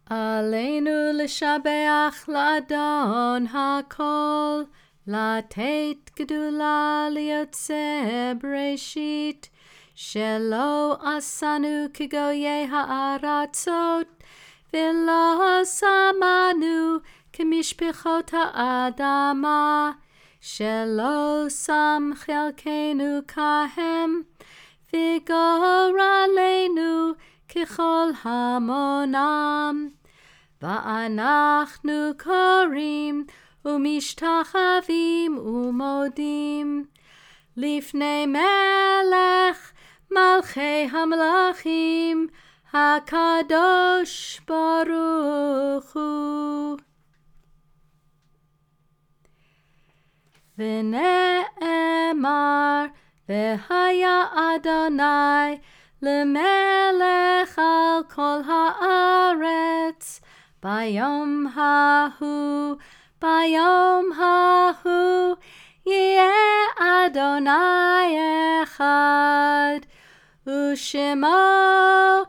עלינו לשבח לאדון הכל, לתת גדולה ליוצא בראשית, שלא עשנו כגויי הארצות, ולא שמנו כמשפחות האדמה, שלא שם חלקנו כהם, וגורלנו ככל המונם. ואנחנו קוראים ומשתחווים ומודים לפני מלך מלכי המלכים, הקדוש ברוך הוא. ונאמר, והיה אדוני למלך על כל הארץ, ביום ההוא יהיה אדוני אחד, ושמו